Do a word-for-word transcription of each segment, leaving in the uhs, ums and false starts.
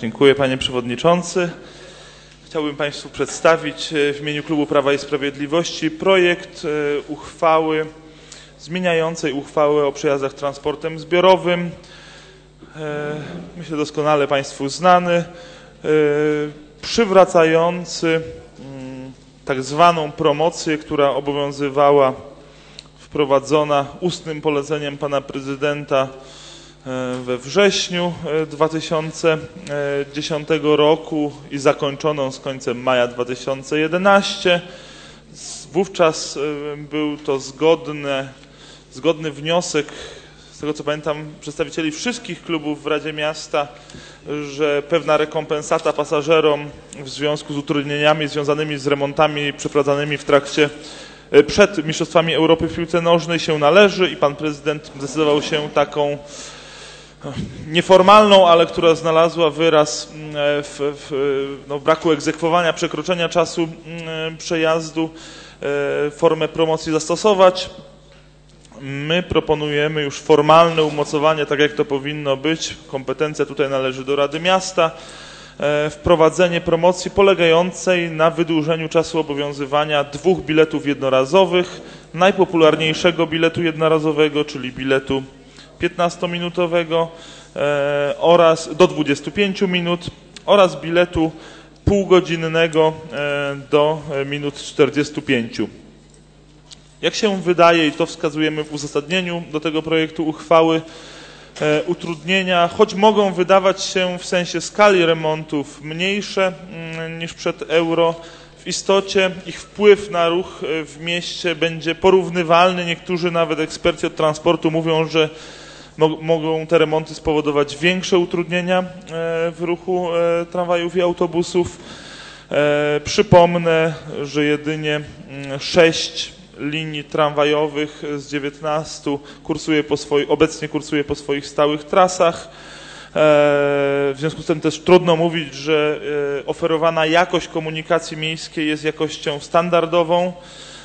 Dziękuję, panie przewodniczący. Chciałbym państwu przedstawić w imieniu Klubu Prawa i Sprawiedliwości projekt uchwały zmieniającej uchwałę o przejazdach transportem zbiorowym. Myślę, doskonale państwu znany, przywracający tak zwaną promocję, która obowiązywała, wprowadzona ustnym poleceniem pana prezydenta we wrześniu dwa tysiące dziesiątego roku i zakończoną z końcem maja dwa tysiące jedenastego. Wówczas był to zgodny, zgodny wniosek, z tego co pamiętam, przedstawicieli wszystkich klubów w Radzie Miasta, że pewna rekompensata pasażerom w związku z utrudnieniami związanymi z remontami przeprowadzanymi w trakcie przed Mistrzostwami Europy w piłce nożnej się należy i pan prezydent zdecydował się taką nieformalną, ale która znalazła wyraz w, w no, braku egzekwowania, przekroczenia czasu przejazdu, formę promocji zastosować. My proponujemy już formalne umocowanie, tak jak to powinno być. Kompetencja tutaj należy do Rady Miasta. Wprowadzenie promocji polegającej na wydłużeniu czasu obowiązywania dwóch biletów jednorazowych, najpopularniejszego biletu jednorazowego, czyli biletu piętnastominutowego e, oraz do dwudziestu pięciu minut oraz biletu półgodzinnego e, do minut czterdziestu pięciu. Jak się wydaje, i to wskazujemy w uzasadnieniu do tego projektu uchwały, e, utrudnienia, choć mogą wydawać się w sensie skali remontów mniejsze m, niż przed euro, w istocie ich wpływ na ruch w mieście będzie porównywalny. Niektórzy nawet eksperci od transportu mówią, że mogą te remonty spowodować większe utrudnienia w ruchu tramwajów i autobusów. Przypomnę, że jedynie sześć linii tramwajowych z dziewiętnastu kursuje po swoich, obecnie kursuje po swoich stałych trasach. W związku z tym też trudno mówić, że oferowana jakość komunikacji miejskiej jest jakością standardową.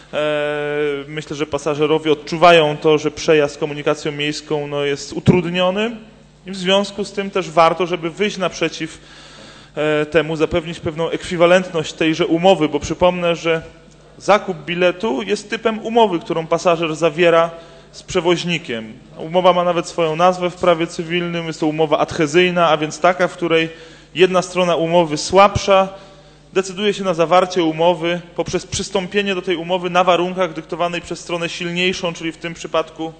Myślę, że pasażerowie odczuwają to, że przejazd komunikacją miejską no, jest utrudniony i w związku z tym też warto, żeby wyjść naprzeciw temu, zapewnić pewną ekwiwalentność tejże umowy, bo przypomnę, że zakup biletu jest typem umowy, którą pasażer zawiera z przewoźnikiem. Umowa ma nawet swoją nazwę w prawie cywilnym, jest to umowa adhezyjna, a więc taka, w której jedna strona umowy słabsza decyduje się na zawarcie umowy poprzez przystąpienie do tej umowy na warunkach dyktowanej przez stronę silniejszą, czyli w tym przypadku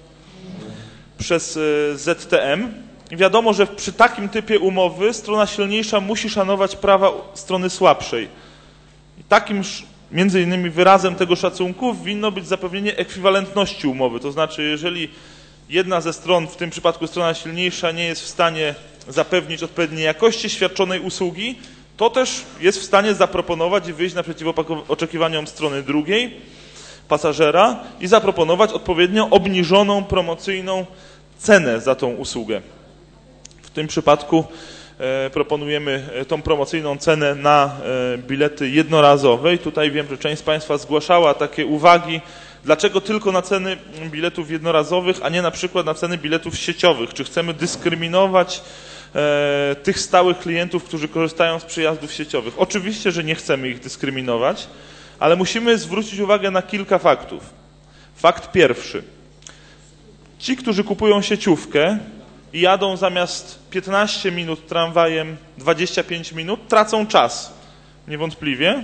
przez Z T M. I wiadomo, że przy takim typie umowy strona silniejsza musi szanować prawa strony słabszej. I takim między innymi wyrazem tego szacunku winno być zapewnienie ekwiwalentności umowy. To znaczy, jeżeli jedna ze stron, w tym przypadku strona silniejsza, nie jest w stanie zapewnić odpowiedniej jakości świadczonej usługi, to też jest w stanie zaproponować i wyjść naprzeciw oczekiwaniom strony drugiej, pasażera, i zaproponować odpowiednio obniżoną, promocyjną cenę za tą usługę. W tym przypadku e, proponujemy tą promocyjną cenę na e, bilety jednorazowe i tutaj wiem, że część z państwa zgłaszała takie uwagi, dlaczego tylko na ceny biletów jednorazowych, a nie na przykład na ceny biletów sieciowych. Czy chcemy dyskryminować e, tych stałych klientów, którzy korzystają z przejazdów sieciowych? Oczywiście, że nie chcemy ich dyskryminować, ale musimy zwrócić uwagę na kilka faktów. Fakt pierwszy. Ci, którzy kupują sieciówkę i jadą zamiast piętnaście minut tramwajem dwadzieścia pięć minut, tracą czas, niewątpliwie,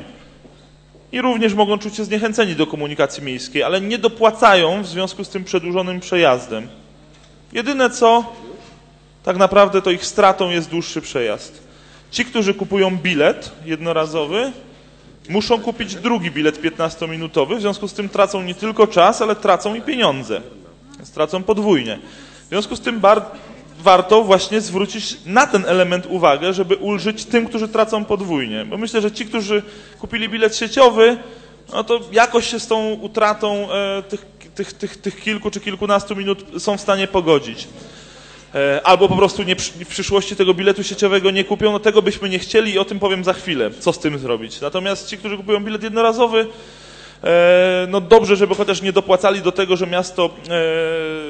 i również mogą czuć się zniechęceni do komunikacji miejskiej, ale nie dopłacają w związku z tym przedłużonym przejazdem. Jedyne co, tak naprawdę to ich stratą jest dłuższy przejazd. Ci, którzy kupują bilet jednorazowy, muszą kupić drugi bilet piętnastominutowy, w związku z tym tracą nie tylko czas, ale tracą i pieniądze. Stracą podwójnie. W związku z tym warto właśnie zwrócić na ten element uwagę, żeby ulżyć tym, którzy tracą podwójnie. Bo myślę, że ci, którzy kupili bilet sieciowy, no to jakoś się z tą utratą e, tych, tych, tych, tych kilku czy kilkunastu minut są w stanie pogodzić. E, albo po prostu nie, w przyszłości tego biletu sieciowego nie kupią, no tego byśmy nie chcieli i o tym powiem za chwilę, co z tym zrobić. Natomiast ci, którzy kupują bilet jednorazowy, no dobrze, żeby chociaż nie dopłacali do tego, że miasto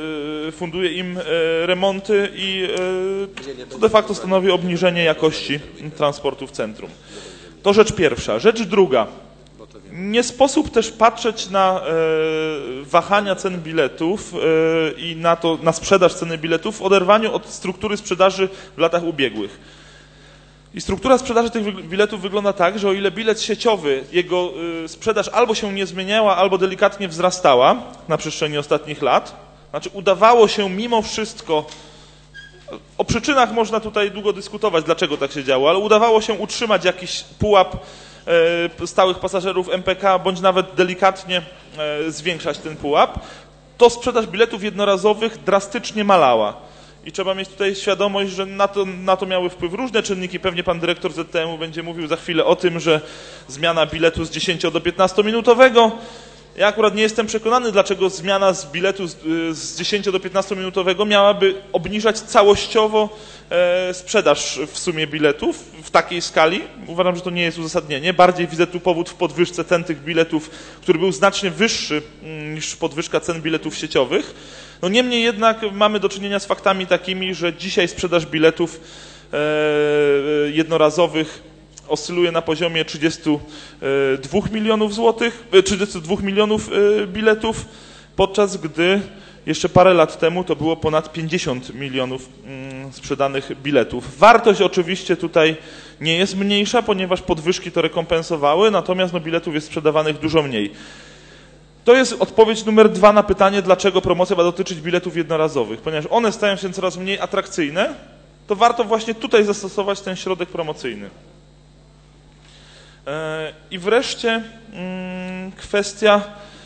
funduje im remonty i to de facto stanowi obniżenie jakości transportu w centrum. To rzecz pierwsza. Rzecz druga. Nie sposób też patrzeć na wahania cen biletów i na, to, na sprzedaż ceny biletów w oderwaniu od struktury sprzedaży w latach ubiegłych. I struktura sprzedaży tych biletów wygląda tak, że o ile bilet sieciowy, jego sprzedaż albo się nie zmieniała, albo delikatnie wzrastała na przestrzeni ostatnich lat, znaczy udawało się mimo wszystko, o przyczynach można tutaj długo dyskutować, dlaczego tak się działo, ale udawało się utrzymać jakiś pułap stałych pasażerów M P K, bądź nawet delikatnie zwiększać ten pułap, to sprzedaż biletów jednorazowych drastycznie malała. I trzeba mieć tutaj świadomość, że na to, na to miały wpływ różne czynniki. Pewnie pan dyrektor Z T M-u będzie mówił za chwilę o tym, że zmiana biletu z dziesięcio do piętnastominutowego. Ja akurat nie jestem przekonany, dlaczego zmiana z biletu z, z dziesięcio do piętnastominutowego miałaby obniżać całościowo e, sprzedaż w sumie biletów w takiej skali. Uważam, że to nie jest uzasadnienie. Bardziej widzę tu powód w podwyżce cen tych biletów, który był znacznie wyższy mm, niż podwyżka cen biletów sieciowych. No niemniej jednak mamy do czynienia z faktami takimi, że dzisiaj sprzedaż biletów e, jednorazowych oscyluje na poziomie trzydziestu dwóch milionów złotych, trzydziestu dwóch milionów biletów, podczas gdy jeszcze parę lat temu to było ponad pięćdziesiąt milionów sprzedanych biletów. Wartość oczywiście tutaj nie jest mniejsza, ponieważ podwyżki to rekompensowały, natomiast no, biletów jest sprzedawanych dużo mniej. To jest odpowiedź numer dwa na pytanie, dlaczego promocja ma dotyczyć biletów jednorazowych. Ponieważ one stają się coraz mniej atrakcyjne, to warto właśnie tutaj zastosować ten środek promocyjny. I wreszcie kwestia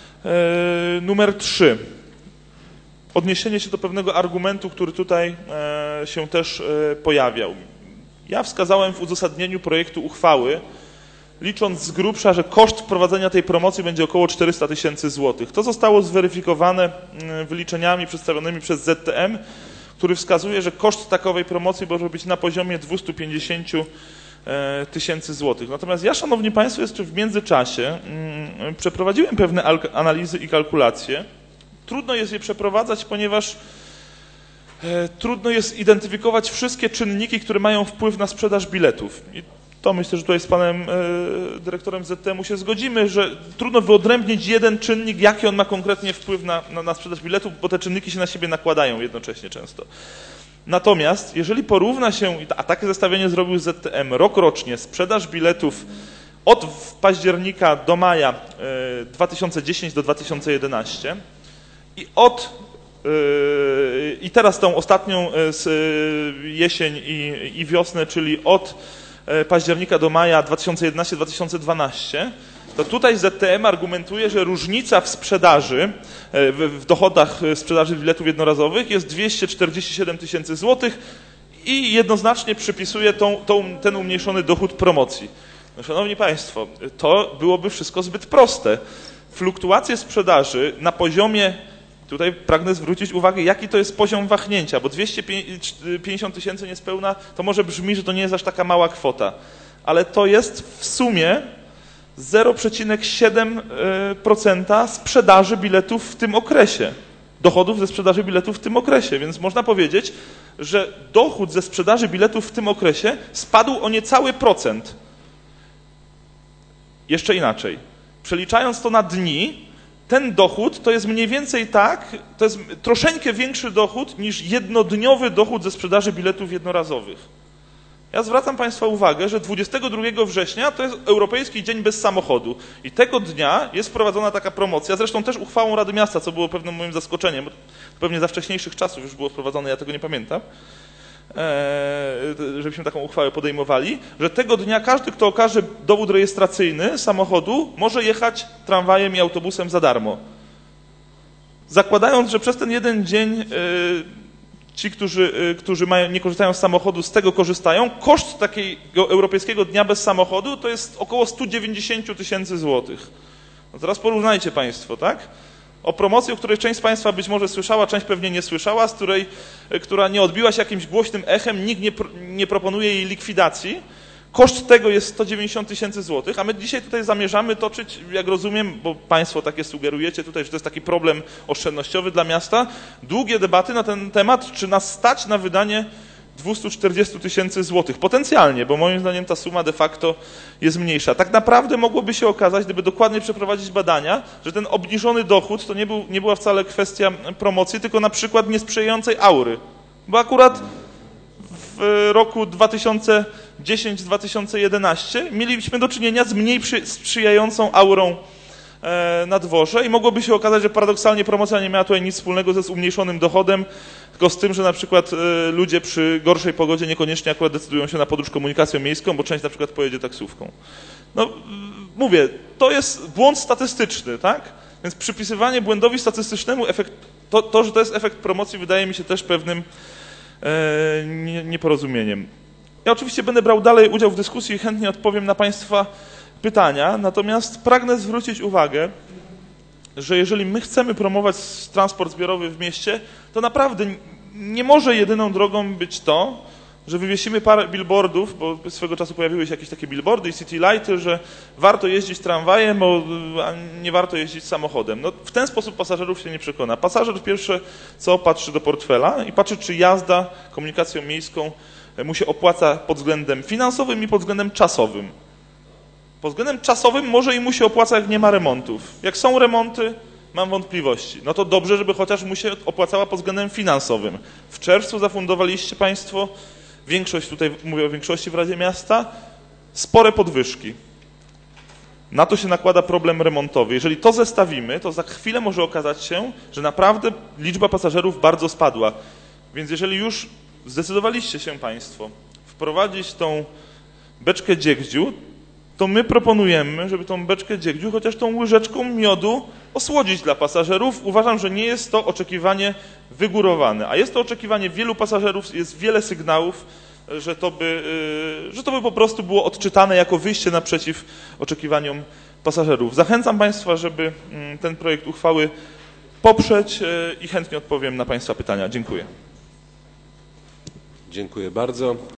numer trzy. Odniesienie się do pewnego argumentu, który tutaj się też pojawiał. Ja wskazałem w uzasadnieniu projektu uchwały, licząc z grubsza, że koszt wprowadzenia tej promocji będzie około czterysta tysięcy złotych. To zostało zweryfikowane wyliczeniami przedstawionymi przez Z T M, który wskazuje, że koszt takowej promocji może być na poziomie dwieście pięćdziesiąt tysięcy złotych. Natomiast ja, szanowni państwo, jeszcze w międzyczasie mm, przeprowadziłem pewne analizy i kalkulacje. Trudno jest je przeprowadzać, ponieważ e, trudno jest identyfikować wszystkie czynniki, które mają wpływ na sprzedaż biletów. I to myślę, że tutaj z panem e, dyrektorem Z T M-u się zgodzimy, że trudno wyodrębnić jeden czynnik, jaki on ma konkretnie wpływ na, na, na sprzedaż biletów, bo te czynniki się na siebie nakładają jednocześnie często. Natomiast jeżeli porówna się, a takie zestawienie zrobił Z T M, rok rocznie sprzedaż biletów od października do maja dwa tysiące dziesiątego do dwa tysiące jedenastego i od i teraz tą ostatnią jesień i, i wiosnę, czyli od października do maja dwa tysiące jedenastego do dwa tysiące dwunastego, to tutaj Z T M argumentuje, że różnica w sprzedaży, w, w dochodach sprzedaży biletów jednorazowych jest dwieście czterdzieści siedem tysięcy złotych i jednoznacznie przypisuje tą, tą, ten umniejszony dochód promocji. No, szanowni państwo, to byłoby wszystko zbyt proste. Fluktuacje sprzedaży na poziomie, tutaj pragnę zwrócić uwagę, jaki to jest poziom wahnięcia, bo dwieście pięćdziesiąt tysięcy niespełna, to może brzmi, że to nie jest aż taka mała kwota, ale to jest w sumie zero przecinek siedem procent sprzedaży biletów w tym okresie, dochodów ze sprzedaży biletów w tym okresie, więc można powiedzieć, że dochód ze sprzedaży biletów w tym okresie spadł o niecały procent. Jeszcze inaczej, przeliczając to na dni, ten dochód to jest mniej więcej tak, to jest troszeczkę większy dochód niż jednodniowy dochód ze sprzedaży biletów jednorazowych. Ja zwracam państwa uwagę, że dwudziestego drugiego września to jest Europejski Dzień Bez Samochodu i tego dnia jest wprowadzona taka promocja, zresztą też uchwałą Rady Miasta, co było pewnym moim zaskoczeniem, bo pewnie za wcześniejszych czasów już było wprowadzone, ja tego nie pamiętam, żebyśmy taką uchwałę podejmowali, że tego dnia każdy, kto okaże dowód rejestracyjny samochodu, może jechać tramwajem i autobusem za darmo. Zakładając, że przez ten jeden dzień ci, którzy, którzy mają, nie korzystają z samochodu, z tego korzystają, koszt takiego Europejskiego Dnia Bez Samochodu to jest około sto dziewięćdziesiąt tysięcy złotych. No teraz porównajcie państwo, tak? O promocji, o której część z państwa być może słyszała, część pewnie nie słyszała, z której, która nie odbiła się jakimś głośnym echem, nikt nie, nie proponuje jej likwidacji, Koszt tego jest sto dziewięćdziesiąt tysięcy złotych, a my dzisiaj tutaj zamierzamy toczyć, jak rozumiem, bo państwo takie sugerujecie tutaj, że to jest taki problem oszczędnościowy dla miasta, długie debaty na ten temat, czy nas stać na wydanie dwieście czterdzieści tysięcy złotych. Potencjalnie, bo moim zdaniem ta suma de facto jest mniejsza. Tak naprawdę mogłoby się okazać, gdyby dokładnie przeprowadzić badania, że ten obniżony dochód to nie, był, nie była wcale kwestia promocji, tylko na przykład niesprzyjającej aury. Bo akurat w roku dwa tysiące dziesiątym do dwa tysiące jedenastego mieliśmy do czynienia z mniej sprzyjającą aurą na dworze i mogłoby się okazać, że paradoksalnie promocja nie miała tutaj nic wspólnego ze zmniejszonym dochodem, tylko z tym, że na przykład ludzie przy gorszej pogodzie niekoniecznie akurat decydują się na podróż komunikacją miejską, bo część na przykład pojedzie taksówką. No mówię, to jest błąd statystyczny, tak? Więc przypisywanie błędowi statystycznemu efekt, to, to, że to jest efekt promocji, wydaje mi się też pewnym e, nie, nieporozumieniem. Ja oczywiście będę brał dalej udział w dyskusji i chętnie odpowiem na Państwa pytania, natomiast pragnę zwrócić uwagę, że jeżeli my chcemy promować transport zbiorowy w mieście, to naprawdę nie może jedyną drogą być to, że wywiesimy parę billboardów, bo swego czasu pojawiły się jakieś takie billboardy i city lighty, że warto jeździć tramwajem, bo nie warto jeździć samochodem. No, w ten sposób pasażerów się nie przekona. Pasażer pierwsze co patrzy do portfela i patrzy, czy jazda komunikacją miejską mu się opłaca pod względem finansowym i pod względem czasowym. Pod względem czasowym może i mu się opłaca, jak nie ma remontów. Jak są remonty, mam wątpliwości. No to dobrze, żeby chociaż mu się opłacała pod względem finansowym. W czerwcu zafundowaliście Państwo, większość, tutaj mówię o większości w Radzie Miasta, spore podwyżki. Na to się nakłada problem remontowy. Jeżeli to zestawimy, to za chwilę może okazać się, że naprawdę liczba pasażerów bardzo spadła. Więc jeżeli już zdecydowaliście się Państwo wprowadzić tą beczkę dziegdziu, to my proponujemy, żeby tą beczkę dziegdziu chociaż tą łyżeczką miodu osłodzić dla pasażerów. Uważam, że nie jest to oczekiwanie wygórowane, a jest to oczekiwanie wielu pasażerów, jest wiele sygnałów, że to by, że to by po prostu było odczytane jako wyjście naprzeciw oczekiwaniom pasażerów. Zachęcam Państwa, żeby ten projekt uchwały poprzeć i chętnie odpowiem na Państwa pytania. Dziękuję. Dziękuję bardzo.